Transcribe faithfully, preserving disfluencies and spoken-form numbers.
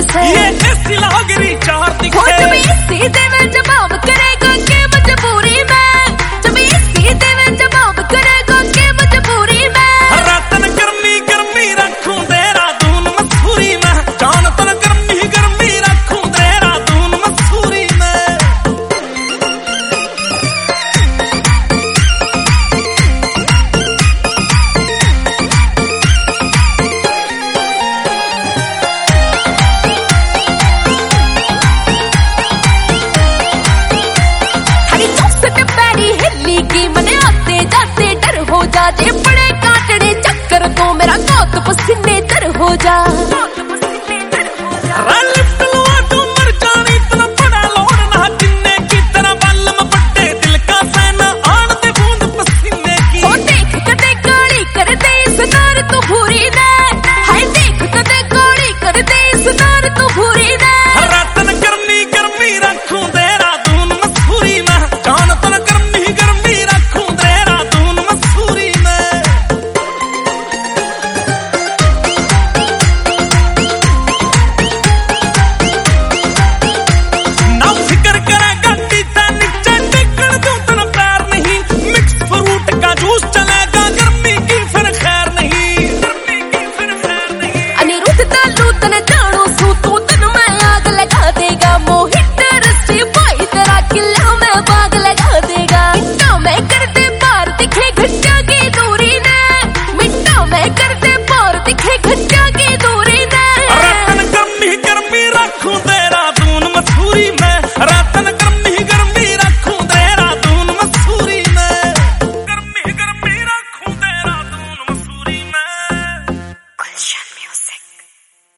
से ये ऐसी लागिरी चार दिखे हो जब इसी दे में जवाब करेगा के मजबूरी में, जब इसी दे में जवाब करेगा के मजबूरी में। रातन गर्मी गर्मी रखूं देहरादून मसूरी में, जान तन गर्मी गर्मी रखूं देहरादून मसूरी में। हरी चौसठ पैड़ी हिली की मने आते